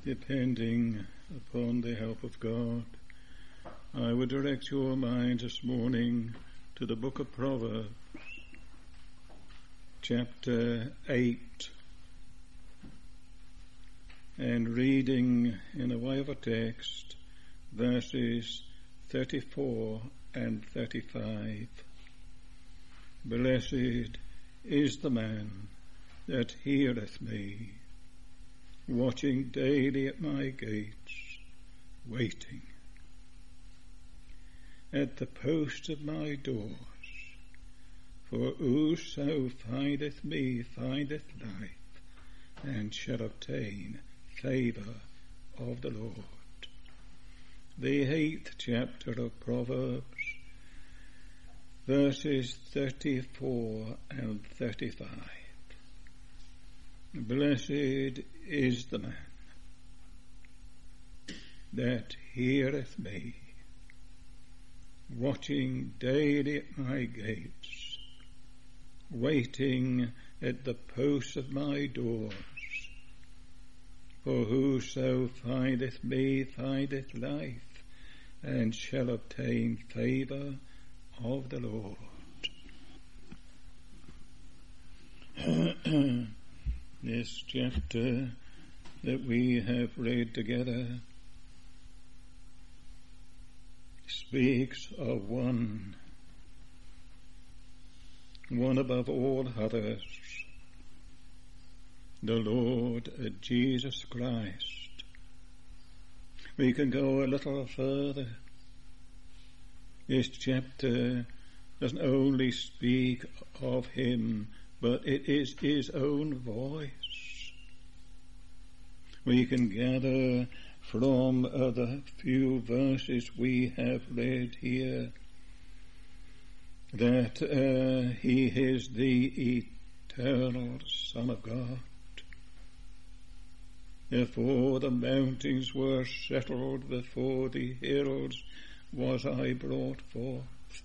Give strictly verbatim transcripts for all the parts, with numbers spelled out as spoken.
depending upon the help of God, I would direct your mind this morning to the book of Proverbs, chapter eight, and reading in a way of a text, verses thirty-four and thirty-five. Blessed is the man that heareth me, watching daily at my gates, waiting at the post of my doors. For whoso findeth me findeth life, and shall obtain favour of the Lord. The eighth chapter of Proverbs, verses thirty-four and thirty-five. Blessed is the man that heareth me, watching daily at my gates, waiting at the posts of my doors. For whoso findeth me findeth life, and shall obtain favour of the Lord. This chapter that we have read together speaks of one, one above all others, the Lord Jesus Christ. We can go a little further. This chapter doesn't only speak of him, but it is his own voice. We can gather from the few verses we have read here that uh, he is the eternal Son of God. Before the mountains were settled, before the hills was I brought forth.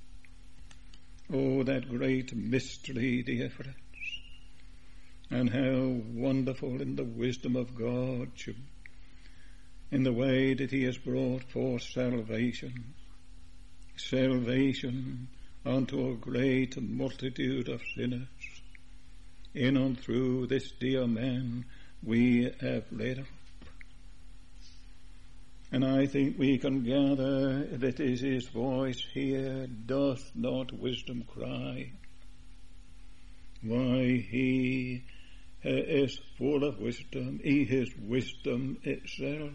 Oh, that great mystery, dear friends, and how wonderful in the wisdom of God, in the way that he has brought forth salvation, salvation unto a great multitude of sinners. In and through this dear man we have led up. And I think we can gather that is his voice here, doth not wisdom cry? Why, he is full of wisdom. He is wisdom itself.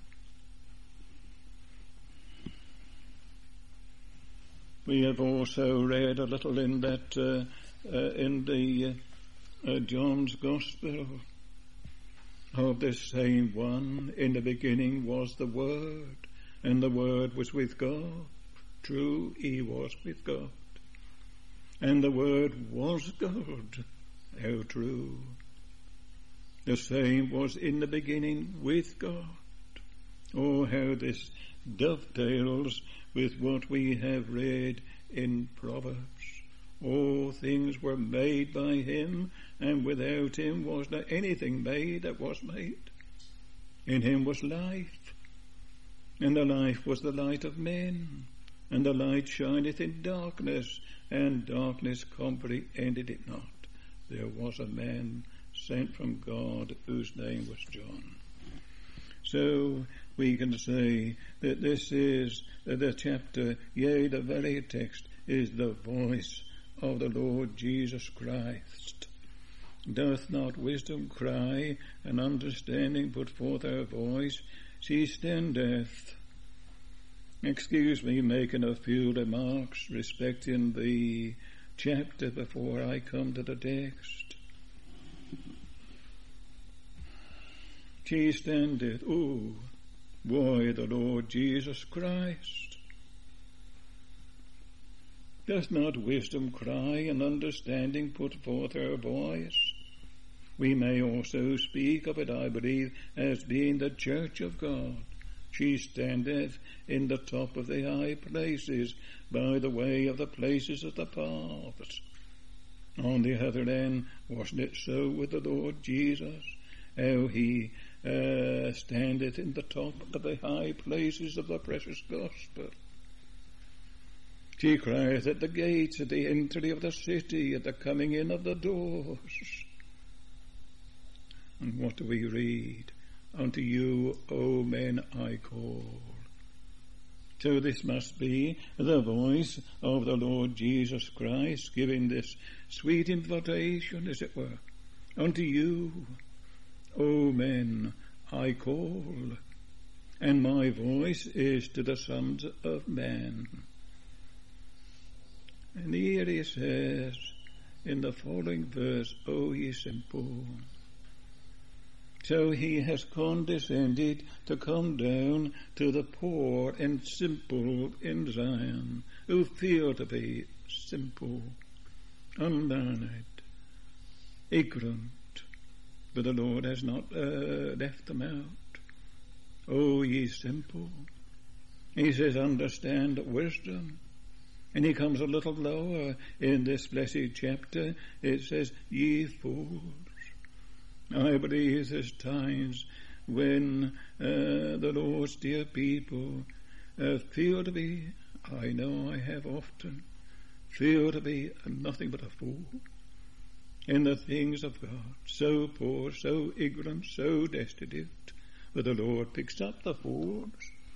We have also read a little in that, uh, uh, in the uh, uh, John's Gospel, of this same one. In the beginning was the Word, and the Word was with God. True, he was with God. And the Word was God. How true. The same was in the beginning with God. Oh, how this dovetails with what we have read in Proverbs. All things were made by him, and without him was not anything made that was made. In him was life, and the life was the light of men, and the light shineth in darkness, and darkness comprehended it not. There was a man sent from God whose name was John. So we can say that this is the chapter, yea, the very text is the voice of the Lord Jesus Christ. Doth not wisdom cry, and understanding put forth her voice? She standeth. Excuse me making a few remarks respecting the chapter before I come to the text. She standeth. Oh, why, the Lord Jesus Christ. Doth not wisdom cry, and understanding put forth her voice? We may also speak of it, I believe, as being the church of God. She standeth in the top of the high places, by the way of the places of the paths. On the other hand, wasn't it so with the Lord Jesus? How he uh, standeth in the top of the high places of the precious gospel. She crieth at the gates, at the entry of the city, at the coming in of the doors. And what do we read? Unto you, O men, I call. So this must be the voice of the Lord Jesus Christ giving this sweet invitation, as it were. Unto you, O men, I call. And my voice is to the sons of men. And here he says in the following verse, O ye simple. So he has condescended to come down to the poor and simple in Zion, who feel to be simple, unlearned, ignorant, but the Lord has not uh, left them out. O ye simple. He says, understand wisdom. And he comes a little lower in this blessed chapter. It says, ye fools. I believe there's times when uh, the Lord's dear people uh, feel to be, I know I have often, feel to be nothing but a fool in the things of God. So poor, so ignorant, so destitute. But the Lord picks up the fools.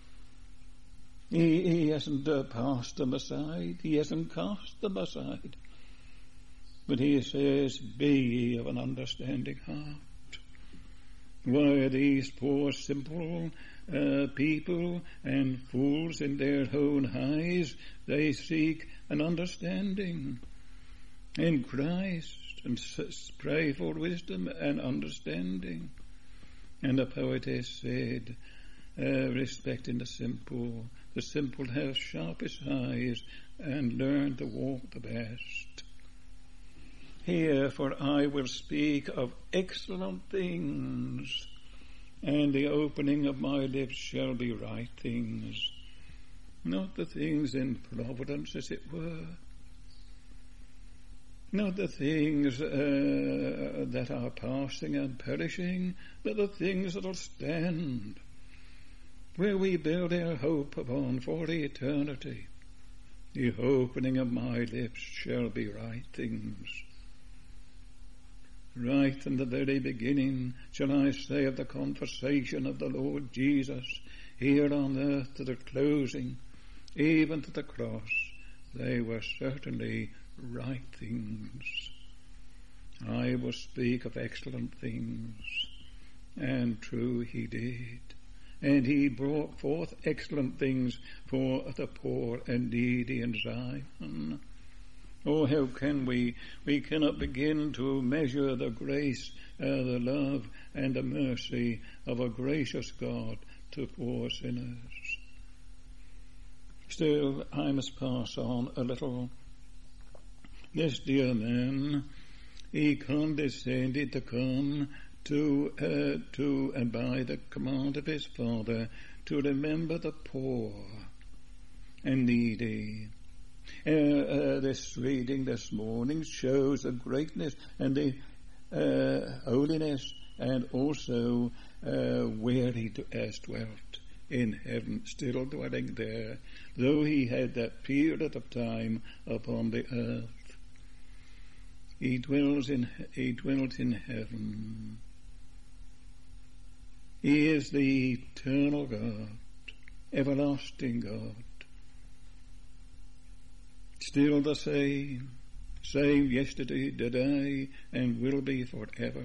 He, he hasn't uh, passed them aside. He hasn't cast them aside. But he says, be ye of an understanding heart. Why these poor simple uh, people and fools in their own eyes, they seek an understanding in Christ and s- pray for wisdom and understanding. And the poetess said, uh, respecting the simple, the simple have sharpest eyes and learn to walk the best. Here, for I will speak of excellent things, and the opening of my lips shall be right things, not the things in providence, as it were, not the things uh, that are passing and perishing, but the things that will stand, where we build our hope upon for eternity. The opening of my lips shall be right things. Right from the very beginning shall I say of the conversation of the Lord Jesus here on earth to the closing, even to the cross, they were certainly right things. I will speak of excellent things, and true he did. And he brought forth excellent things for the poor and needy in Zion. Oh, how can we, we cannot begin to measure the grace, uh, the love and the mercy of a gracious God to poor sinners. Still, I must pass on a little. This dear man, he condescended to come to, uh, to, and by the command of his Father, to remember the poor and needy. Uh, uh, this reading this morning shows the greatness and the uh, holiness and also uh, where he has dwelt in heaven, still dwelling there, though he had that period of time upon the earth. He dwells in, he dwelt in heaven. He is the eternal God, everlasting God. Still the same, same yesterday, today, and will be forever.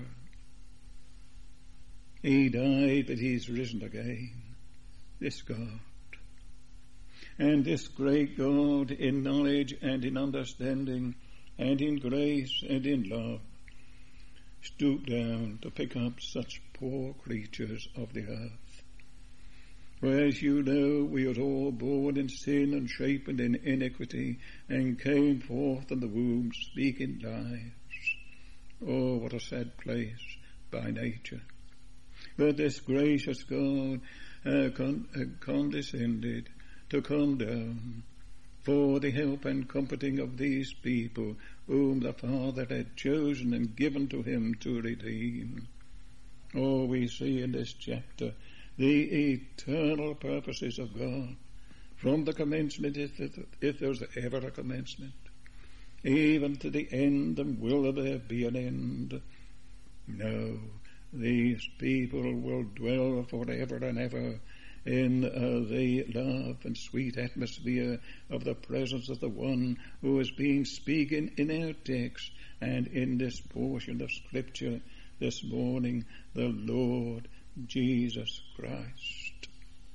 He died, but he's risen again, this God. And this great God in knowledge and in understanding and in grace and in love stooped down to pick up such poor creatures of the earth. For as you know, we are all born in sin and shapen in iniquity, and came forth in the womb speaking lies. Oh, what a sad place by nature. But this gracious God uh, con- uh, condescended to come down for the help and comforting of these people whom the Father had chosen and given to him to redeem. Oh, we see in this chapter the eternal purposes of God from the commencement, if, if there's ever a commencement, even to the end, and will there be an end? No, these people will dwell forever and ever in uh, the love and sweet atmosphere of the presence of the one who is being speaking in our text and in this portion of Scripture this morning, the Lord Jesus Christ.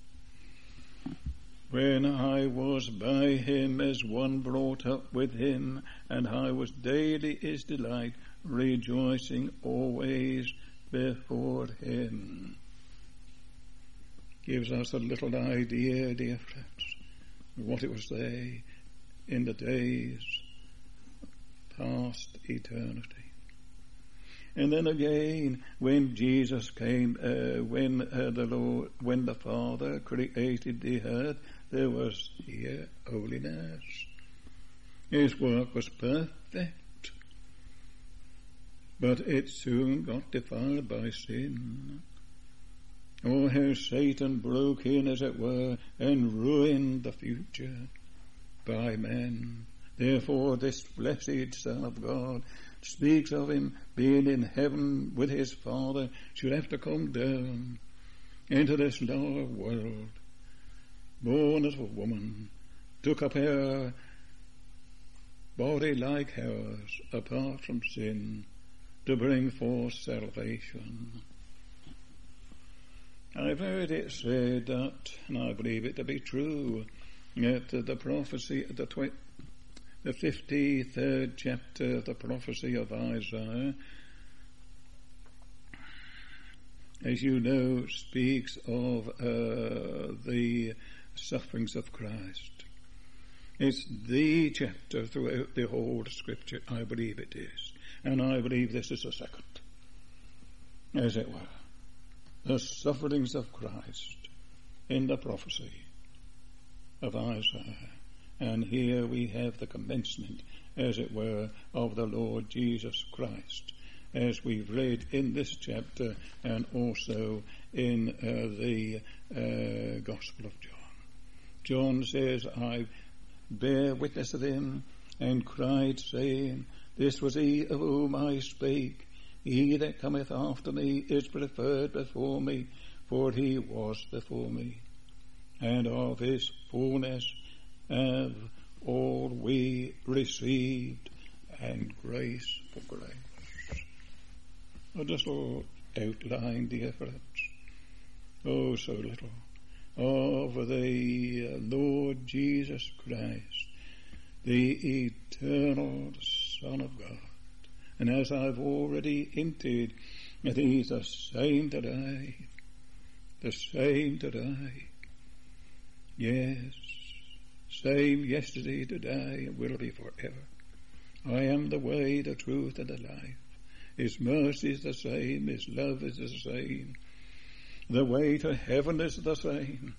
When I was by him as one brought up with him, and I was daily his delight, rejoicing always before him. Gives us a little idea, dear friends, of what it was they in the days past eternity. And then again, when Jesus came, uh, when uh, the Lord, when the Father created the earth, there was here holiness. His work was perfect, but it soon got defiled by sin. Oh, how Satan broke in, as it were, and ruined the future by men. Therefore, this blessed Son of God speaks of him being in heaven with his Father, should have to come down into this lower world, born of a woman, took up our body like ours, apart from sin, to bring forth salvation. I've heard it said that, and I believe it to be true, that the prophecy, the twi- the fifty-third chapter of the prophecy of Isaiah, as you know, speaks of uh, the sufferings of Christ. It's the chapter throughout the whole Scripture. I believe it is. And I believe this is the second, as it were. The sufferings of Christ in the prophecy of Isaiah. And here we have the commencement, as it were, of the Lord Jesus Christ, as we've read in this chapter and also in uh, the uh, Gospel of John. John says, I bear witness of him, and cried, saying, This was he of whom I spake. He that cometh after me is preferred before me, for he was before me. And of his fullness have all we received, and grace for grace. A little outline, dear friends, oh so little, of the Lord Jesus Christ, the eternal Son of God. And as I've already hinted, that he's the same today, the same today. Yes, same yesterday, today, and will be forever. I am the way, the truth, and the life. His mercy is the same, his love is the same. The way to heaven is the same.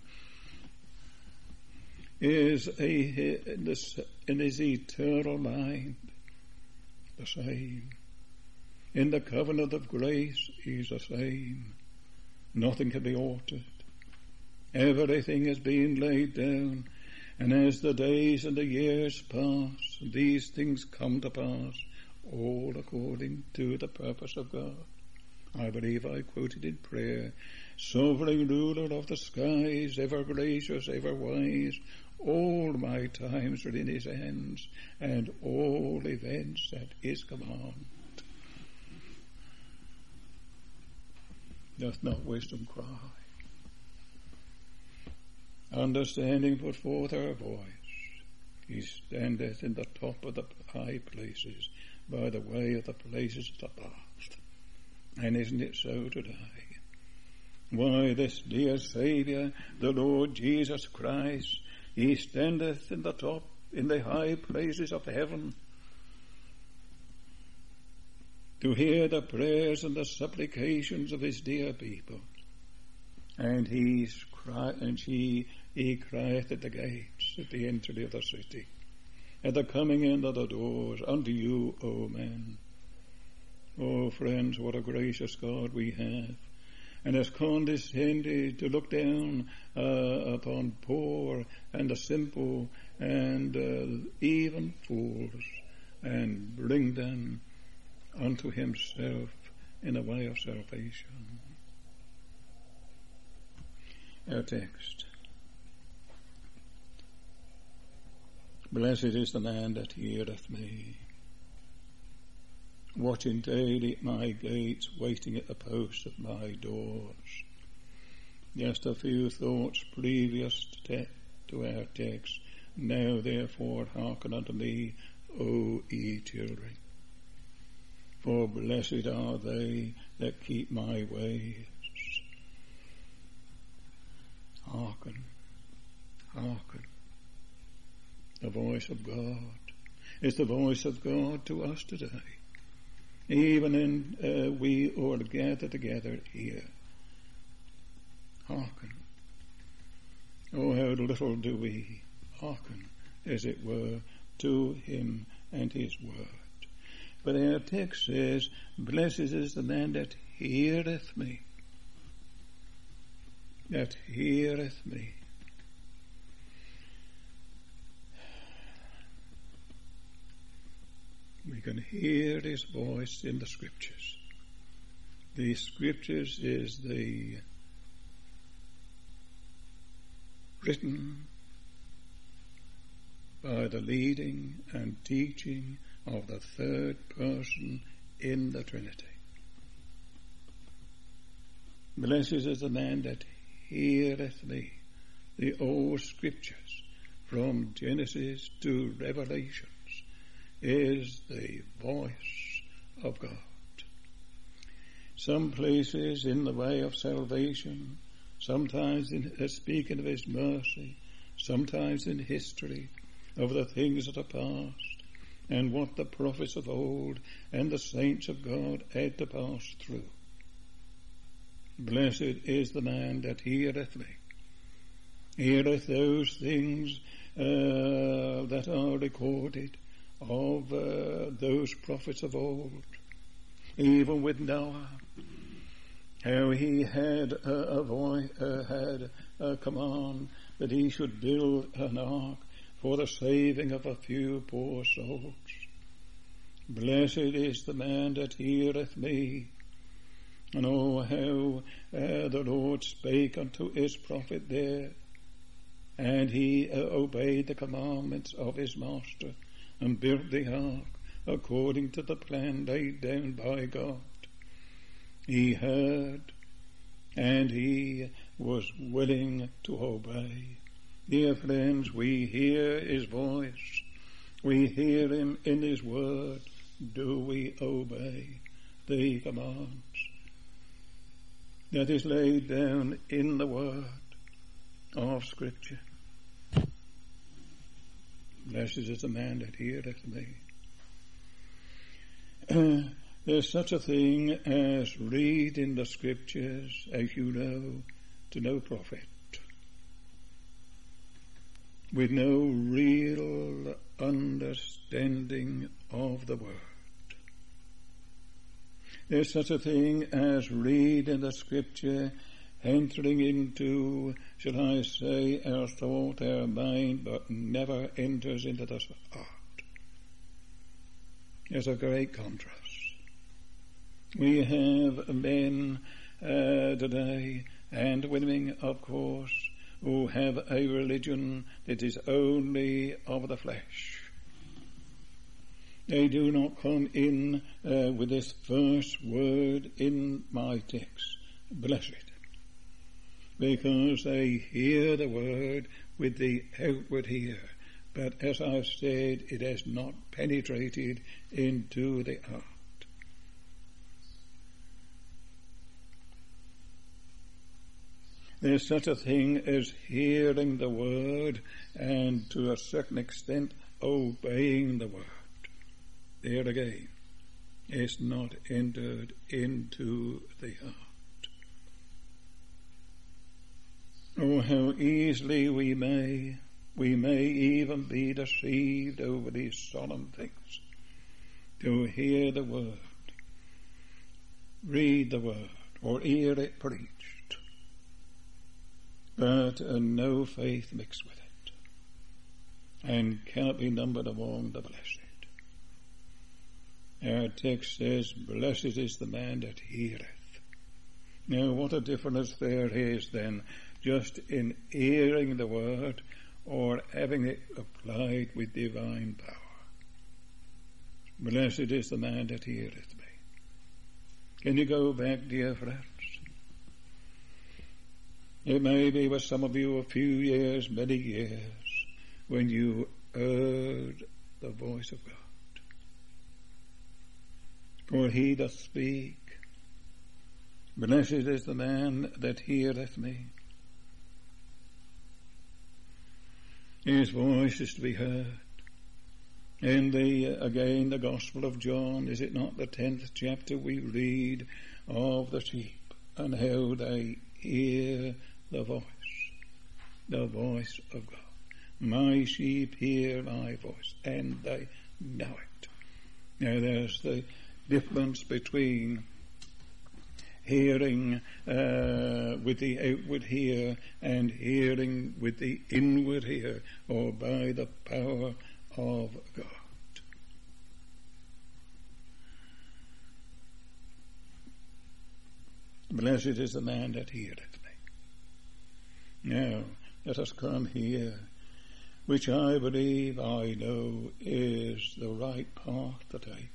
Is a, in his eternal mind the same. In the covenant of grace, he's the same. Nothing can be altered. Everything is being laid down, and as the days and the years pass, these things come to pass, all according to the purpose of God. I believe I quoted in prayer, sovereign ruler of the skies, ever gracious, ever wise, all my times are in his hands, and all events at his command. Doth not wisdom cry? Understanding put forth her voice. He standeth in the top of the high places, by the way of the places of the past. And isn't it so today? Why, this dear Saviour, the Lord Jesus Christ, he standeth in the top, in the high places of heaven, to hear the prayers and the supplications of his dear people. And he's cry, and she, he crieth at the gates, at the entry of the city, at the coming in of the doors, unto you, O men, Oh, friends, what a gracious God we have, and has condescended to look down uh, upon poor and the simple and uh, even fools, and bring them unto himself in a way of salvation. Our text. Blessed is the man that heareth me, watching daily at my gates, waiting at the posts of my doors. Just a few thoughts previous to, to our text. Now therefore hearken unto me, O ye children. For blessed are they that keep my ways. Hearken, hearken. The voice of God. It's the voice of God to us today. Even in uh, we who are gathered together here. Hearken. Oh, how little do we hearken, as it were, to him and his word. But our text says, blessed is the man that heareth me. That heareth me. We can hear his voice in the scriptures. The scriptures is the written by the leading and teaching of the third person in the Trinity. Blessed is the man that heareth me. The old scriptures from Genesis to Revelations is the voice of God. Some places in the way of salvation, sometimes in uh, speaking of his mercy, sometimes in history of the things that are past and what the prophets of old and the saints of God had to pass through. Blessed is the man that heareth me, heareth those things uh, that are recorded of uh, those prophets of old, even with Noah, how he had a, a voice, uh, had a command that he should build an ark for the saving of a few poor souls. Blessed is the man that heareth me. And oh, how uh, the Lord spake unto his prophet there, and he uh, obeyed the commandments of his master and built the ark according to the plan laid down by God. He heard, and he was willing to obey. Dear friends, we hear his voice. We hear him in his word. Do we obey the commands that is laid down in the word of Scripture? Blessed is the man that heareth me. Uh, there's such a thing as reading the Scriptures, as you know, to no profit, with no real understanding of the Word. There's such a thing as reading the Scripture, entering into, shall I say, our thought, our mind, but never enters into the heart. There's a great contrast. We have men uh, today, and women, of course, who have a religion that is only of the flesh. They do not come in uh, with this first word in my text, blessed, because they hear the word with the outward ear, but as I've said, it has not penetrated into the heart. There's such a thing as hearing the word and to a certain extent obeying the word. There again, it's not entered into the heart. Oh, how easily we may, we may even be deceived over these solemn things. To hear the word read the word or hear it preached, but uh, no faith mixed with it, and cannot be numbered among the blessed. Our text says, blessed is the man that heareth. Now what a difference there is then, just in hearing the word or having it applied with divine power. Blessed is the man that heareth me. Can you go back, dear friends? It may be with some of you a few years, many years, when you heard the voice of God. For he doth speak. Blessed is the man that heareth me. His voice is to be heard. In the, again, the Gospel of John, is it not the tenth chapter, we read of the sheep and how they hear the voice, the voice of God. My sheep hear my voice, and they know it. Now there's the difference between hearing uh, with the outward ear and hearing with the inward ear, or by the power of God. Blessed is the man that heareth me. Now let us come here, which I believe, I know, is the right path to take.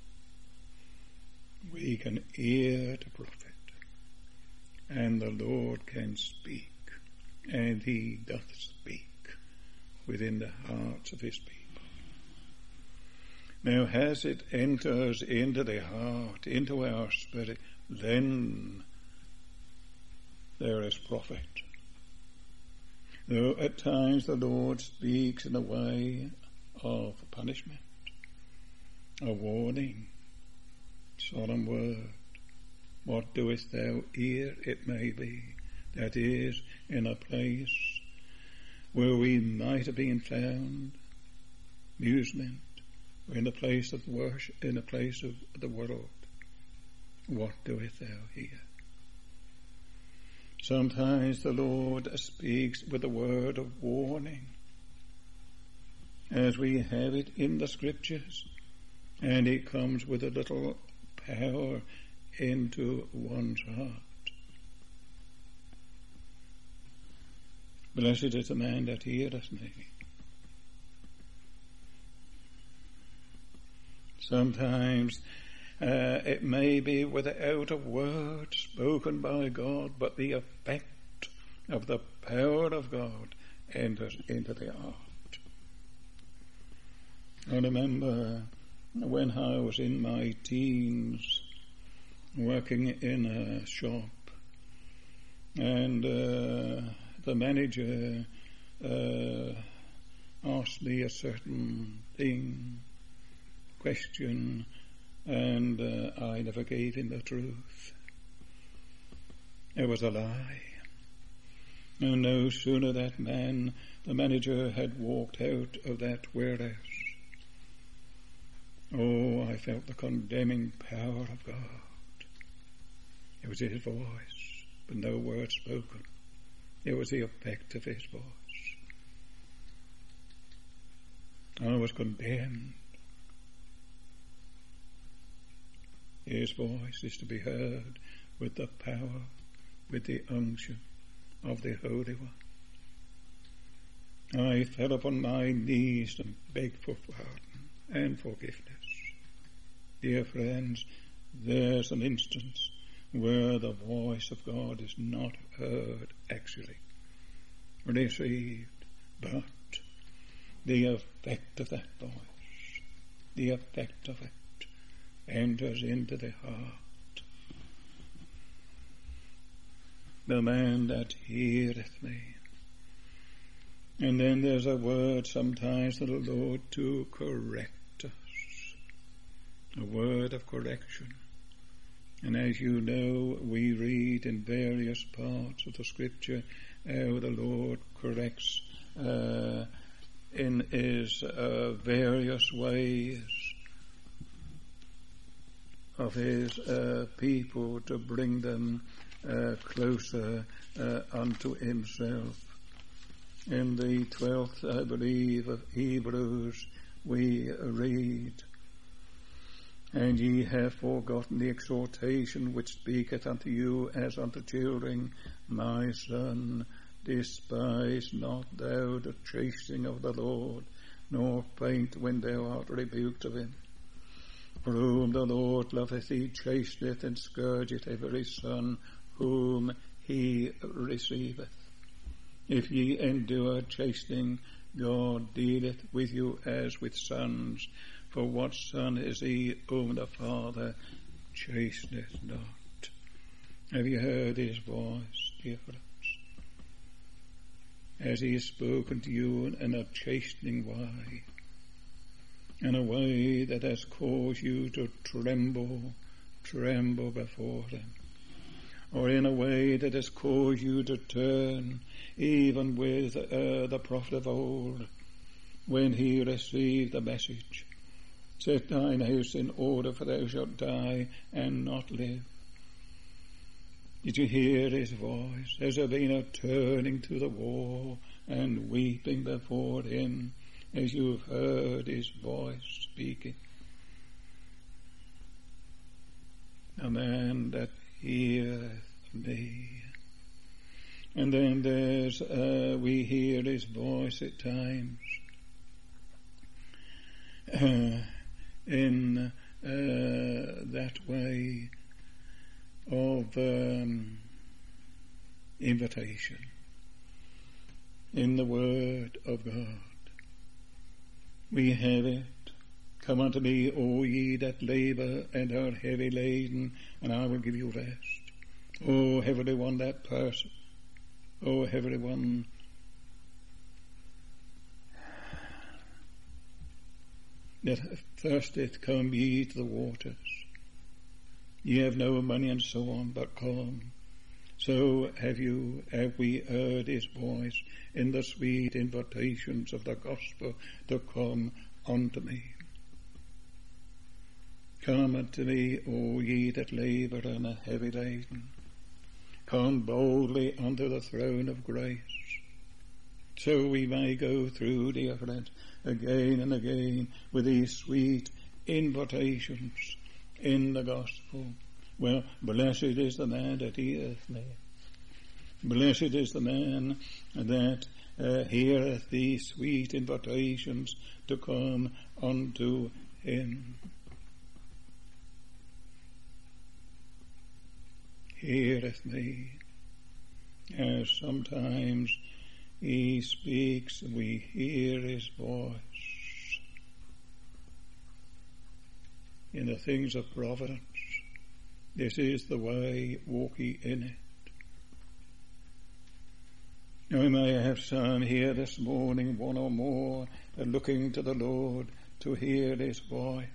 We can hear the prophet, and the Lord can speak, and he doth speak within the hearts of his people. Now as it enters into the heart, into our spirit, then there is profit. Though at times the Lord speaks in a way of punishment, a warning, solemn word. What doest thou here? It may be. That is, in a place where we might have been found, amusement, or in a place of worship, in a place of the world. What doest thou here? Sometimes the Lord speaks with a word of warning, as we have it in the Scriptures, and it comes with a little power into one's heart. Blessed is the man that heareth me. Sometimes uh, it may be without a word spoken by God, but the effect of the power of God enters into the heart. I remember when I was in my teens, working in a shop, and uh, the manager uh, asked me a certain thing, question, and uh, I never gave him the truth. It was a lie. And no sooner that man, the manager, had walked out of that warehouse, oh, I felt the condemning power of God. It was his voice, but no word spoken. It was the effect of his voice. I was condemned. His voice is to be heard with the power, with the unction of the Holy One. I fell upon my knees and begged for pardon and forgiveness. Dear friends, there's an instance where the voice of God is not heard, actually received, but the effect of that voice, the effect of it, enters into the heart. The man that heareth me. And then there's a word sometimes of the Lord to correct us, a word of correction. And as you know, we read in various parts of the Scripture how the Lord corrects uh, in his uh, various ways. of his uh, people to bring them uh, closer uh, unto himself. In the twelfth, I believe, of Hebrews, we read, "And ye have forgotten the exhortation which speaketh unto you as unto children, my son, despise not thou the chastening of the Lord, nor faint when thou art rebuked of him. For whom the Lord loveth, he chasteneth and scourgeth every son whom he receiveth. If ye endure chastening, God dealeth with you as with sons. For what son is he whom the Father chasteneth not?" Have you heard his voice, dear friends? As he has spoken to you in a chastening way, in a way that has caused you to tremble, tremble before him, or in a way that has caused you to turn, even with uh, the prophet of old, when he received the message, "Set thine house in order, for thou shalt die and not live." Did you hear his voice? Has there been a turning to the wall and weeping before him as you've heard his voice speaking? A man that heareth me. And then there's, uh, we hear his voice at times uh, in uh, that way of um, invitation in the Word of God. We have it. "Come unto me, all ye that labour and are heavy laden, and I will give you rest." Oh, every one that person. Oh, every one that thirsteth, come ye to the waters. Ye have no money and so on, but come. So have you, have we heard his voice in the sweet invitations of the gospel to come unto me. Come unto me, all ye that labour and are heavy laden. Come boldly unto the throne of grace. So we may go through, dear friends, again and again with these sweet invitations in the gospel. Well, blessed is the man that heareth me. Blessed is the man that uh, heareth these sweet invitations to come unto him. Heareth me, as sometimes he speaks, we hear his voice. In the things of providence, this is the way, walk ye in it. Now we may have some here this morning, one or more, looking to the Lord to hear his voice,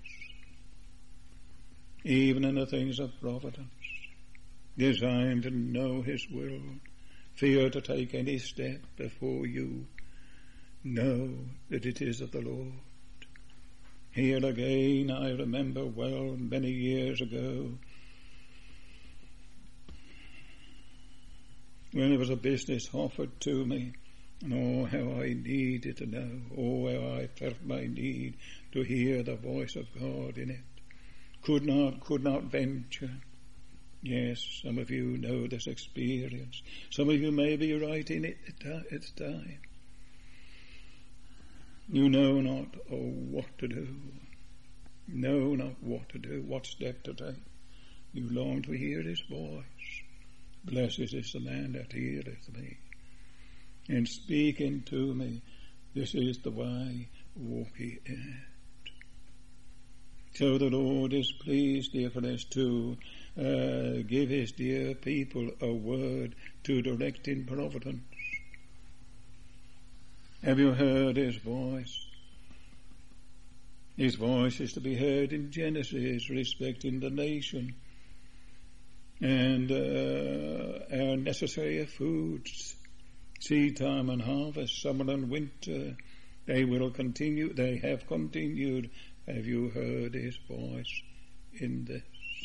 even in the things of providence, desiring to know his will, fear to take any step before you know that it is of the Lord. Here again, I remember well many years ago, when there was a business offered to me, and oh, how I needed to know, oh, how I felt my need to hear the voice of God in it. Could not, could not venture. Yes, some of you know this experience. Some of you may be right in it at the time. You know not, oh, what to do. Know not what to do, what step to take. You long to hear his voice. Blessed is the man that heareth me. And speaking to me, this is the way, walk ye in it. So the Lord is pleased, dear friends, to uh, give his dear people a word to direct in providence. Have you heard his voice? His voice is to be heard in Genesis respecting the nation and uh, our necessary foods, seed time and harvest, summer and winter. They will continue, they have continued. Have you heard his voice in this?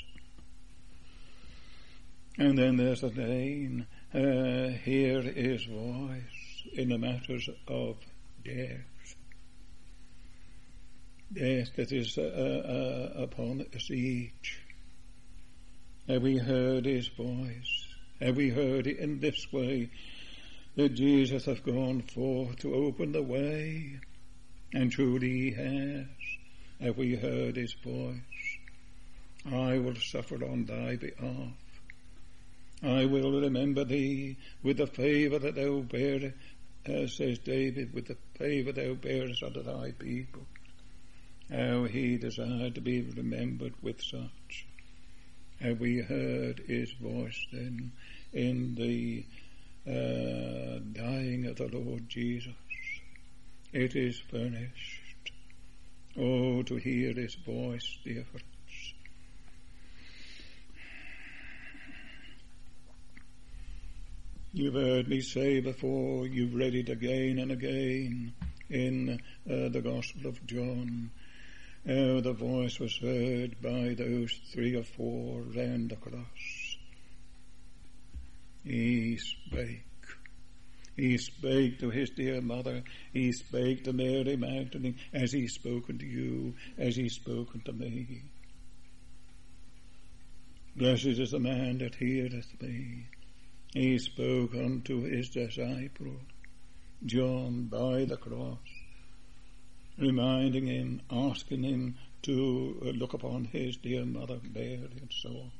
And then there's again, uh, hear his voice in the matters of death. Death that is uh, uh, upon us each. Have we heard his voice? Have we heard it in this way, that Jesus hath gone forth to open the way? And truly he has. Have we heard his voice? I will suffer on thy behalf. I will remember thee with the favour that thou bearest, uh, says David, with the favour thou bearest unto thy people. How he desired to be remembered with such. Have we heard his voice then in the uh, dying of the Lord Jesus? It is finished. Oh, to hear his voice, dear friends. You've heard me say before, you've read it again and again in uh, the Gospel of John, how the voice was heard by those three or four round the cross. He spake. He spake to his dear mother. He spake to Mary Magdalene, as he's spoken to you, as he's spoken to me. Blessed is the man that heareth me. He spoke unto his disciple, John, by the cross, reminding him, asking him to look upon his dear mother Mary, and so on.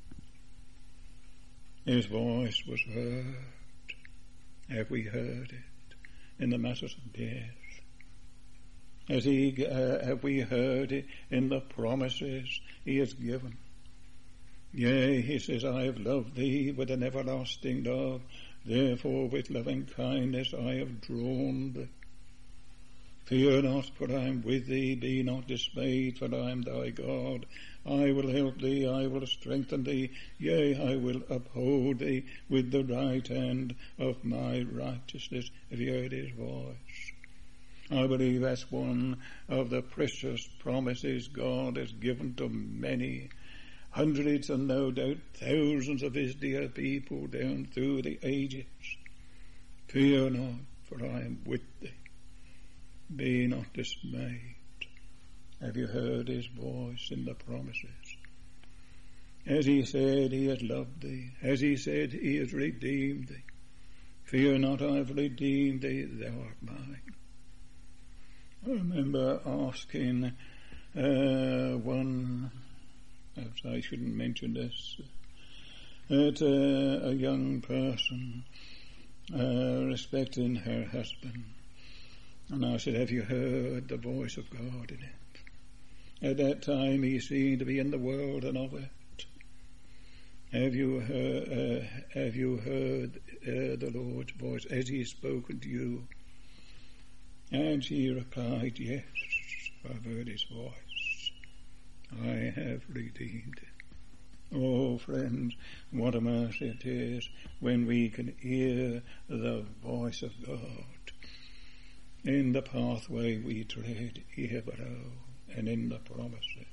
His voice was heard. Have we heard it in the matters of death? As he, uh, have we heard it in the promises he has given? Yea, he says, I have loved thee with an everlasting love, therefore with loving kindness I have drawn thee. Fear not, for I am with thee, be not dismayed, for I am thy God. I will help thee, I will strengthen thee, yea, I will uphold thee with the right hand of my righteousness. Have you heard his voice? I believe that's one of the precious promises God has given to many, hundreds and no doubt thousands of his dear people down through the ages. Fear not, for I am with thee. Be not dismayed. Have you heard his voice in the promises? As he said, he has loved thee. As he said, he has redeemed thee. Fear not, I have redeemed thee, thou art mine. I remember asking uh, one, perhaps I shouldn't mention this, at uh, a young person uh, respecting her husband. And I said, have you heard the voice of God in it? At that time he seemed to be in the world and of it. Have you heard, uh, have you heard uh, the Lord's voice as he has spoken to you? And she replied, yes, I've heard his voice. I have redeemed it. Oh, friends, what a mercy it is when we can hear the voice of God in the pathway we tread here below and in the promises.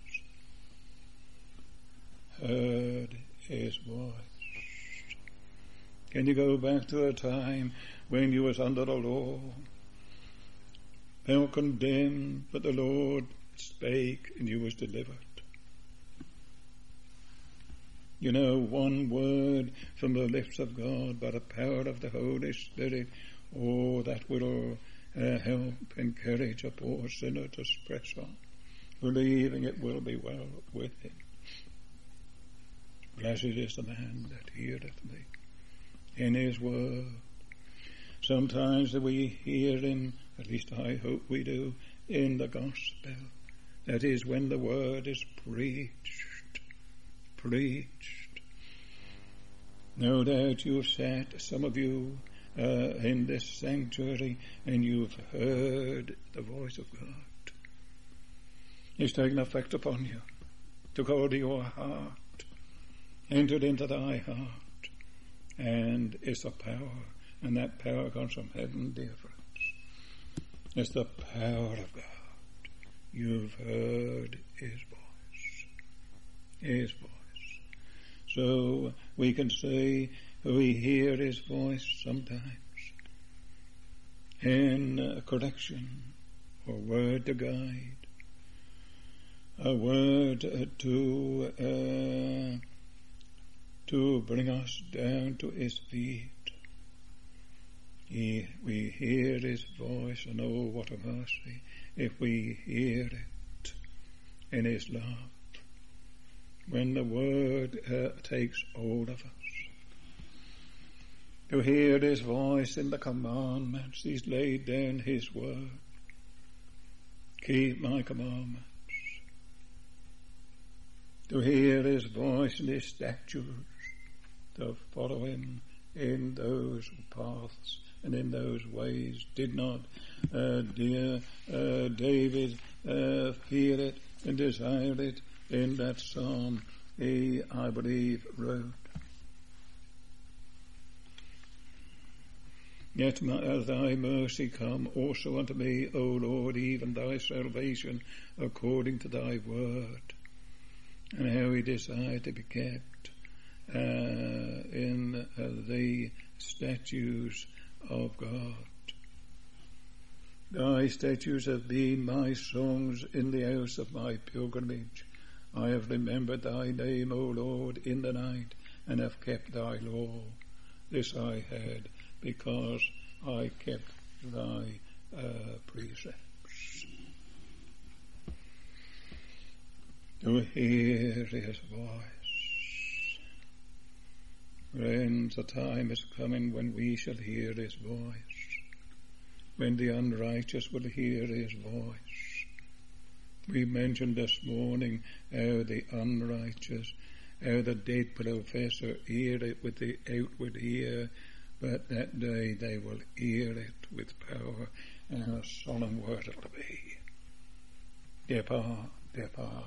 Heard his voice. Can you go back to a time when you was under the law, felt condemned, but the Lord spake and you was delivered? You know, one word from the lips of God by the power of the Holy Spirit, oh, that will uh, help, encourage a poor sinner to press on, believing it will be well with him. Blessed is the man that heareth me in his word. Sometimes we hear him, at least I hope we do, in the gospel. That is when the word is preached. Preached. No doubt you've sat, some of you, uh, in this sanctuary, and you've heard the voice of God. It's taken effect upon you, took hold of your heart, entered into thy heart, and it's a power, and that power comes from heaven, dear friends. It's the power of God. You've heard his voice. His voice. So we can say we hear his voice sometimes in a correction or word to guide, a word to uh, to bring us down to his feet. He, we hear his voice, and oh, what a mercy if we hear it in his love. When the word uh, takes hold of us, to hear his voice in the commandments, he's laid down his word. Keep my commandments. To hear his voice in his statutes, to follow him in those paths and in those ways. Did not uh, dear uh, David uh, feel it and desire it in that psalm he, I believe, wrote? Yet my, uh, thy mercy come also unto me, O Lord, even thy salvation according to thy word. And how we desire to be kept uh, in uh, the statutes of God. Thy statutes have been my songs in the house of my pilgrimage. I have remembered thy name, O Lord, in the night, and have kept thy law. This I had, because I kept thy uh, precepts. To hear his voice. Friends, the time is coming when we shall hear his voice, when the unrighteous will hear his voice. We mentioned this morning how the unrighteous, how the dead professor hear it with the outward ear, but that day they will hear it with power, and a solemn word it will be. Depart, depart.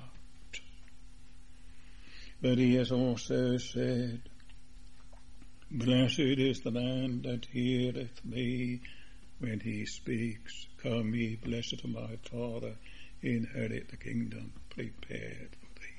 But he has also said, blessed is the man that heareth me when he speaks. Come ye blessed of my Father, inherit the kingdom prepared for thee.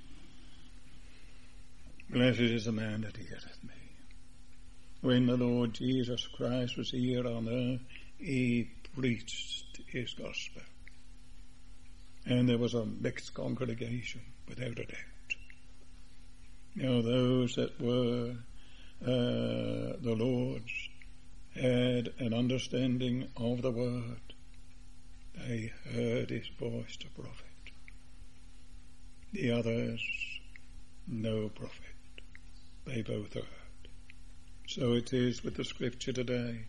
Blessed is the man that heareth me. When the Lord Jesus Christ was here on earth, he preached his gospel. And there was a mixed congregation, without a doubt. Now those that were uh, the Lord's had an understanding of the word. They heard his voice to profit. The others, no profit. They both heard. So it is with the scripture today.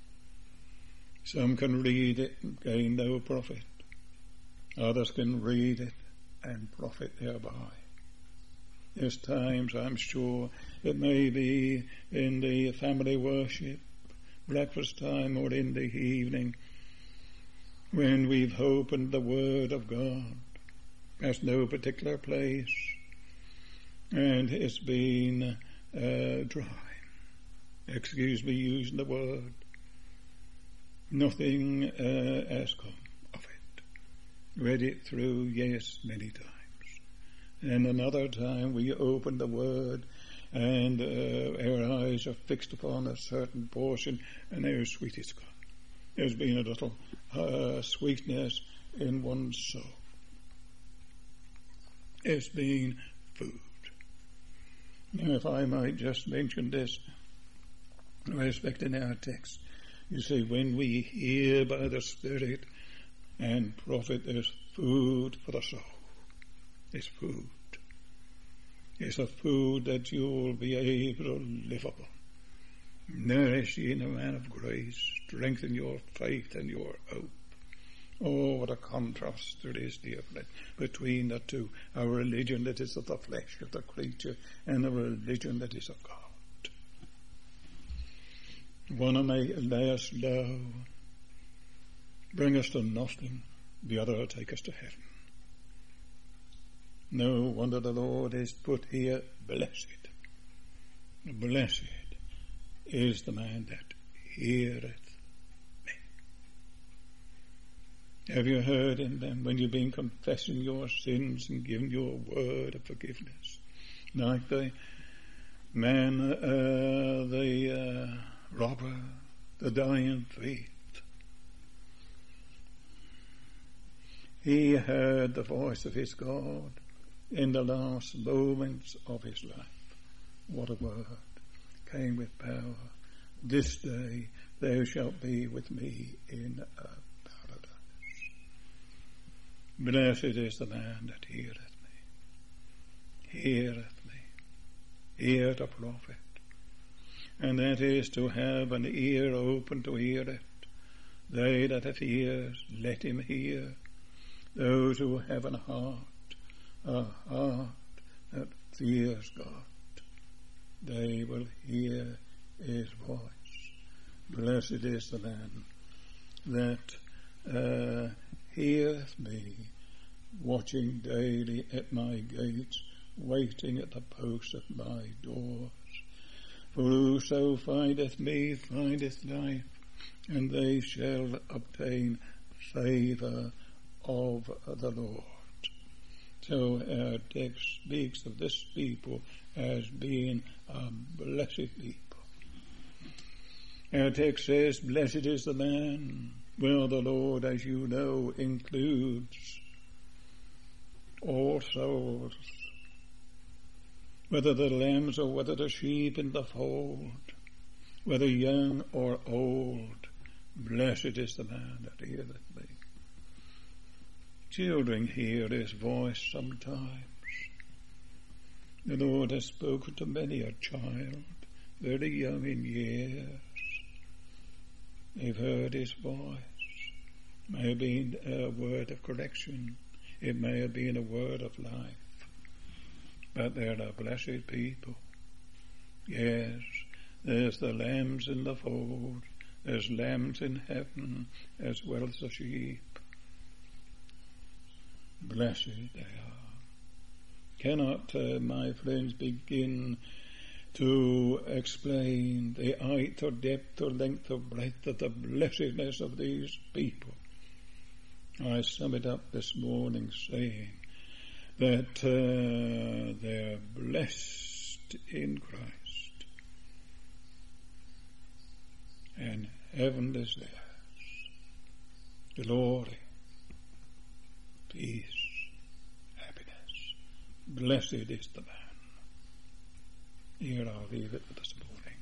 Some can read it and gain no profit. Others can read it and profit thereby. There's times, I'm sure, it may be in the family worship, breakfast time, or in the evening, when we've opened the Word of God. There's no particular place, and it's been uh, dry. Excuse me using the word. Nothing uh, has come of it. Read it through, yes, many times. And another time we open the Word and uh, our eyes are fixed upon a certain portion, and how sweet it's gone. There's been a little uh, sweetness in one's soul. It's been food. Now, if I might just mention this, respecting our text, you see, when we hear by the Spirit and profit, is food for the soul. It's food. It's a food that you'll be able to live upon. Nourish you in a man of grace. Strengthen your faith and your hope. Oh, what a contrast there is, dear friend, between the two. A religion that is of the flesh of the creature and a religion that is of God. One may lay us low, bring us to nothing. The other will take us to heaven. No wonder the Lord is put here, blessed. Blessed is the man that heareth me. Have you heard him then when you've been confessing your sins and giving your word of forgiveness? Like the man, uh, the uh, robber, the dying thief, he heard the voice of his God in the last moments of his life. What a word came with power. This day thou shalt be with me in a paradise. Blessed is the man that heareth me, heareth me, hear the prophet. And that is to have an ear open to hear it. They that have ears, let him hear. Those who have an heart, a heart that fears God, they will hear his voice. Blessed is the man that uh, heareth me, watching daily at my gates, waiting at the posts of my doors. For whoso findeth me findeth life, and they shall obtain favour of the Lord. So our text speaks of this people as being a blessed people. Our text says, blessed is the man. Well, the Lord, as you know, includes all souls, whether the lambs or whether the sheep in the fold, whether young or old. Blessed is the man that heareth me. Children hear his voice sometimes. The Lord has spoken to many a child, very young in years. They've heard his voice. It may have been a word of correction. It may have been a word of life. But they're a blessed people. Yes, there's the lambs in the fold. There's lambs in heaven as well as the sheep. Blessed they are. Cannot, uh, my friends, begin to explain the height or depth or length or breadth of the blessedness of these people. I sum it up this morning saying that uh, they're blessed in Christ, and heaven is theirs. Glory, peace, happiness. Blessed is the man. Here I'll leave it this morning.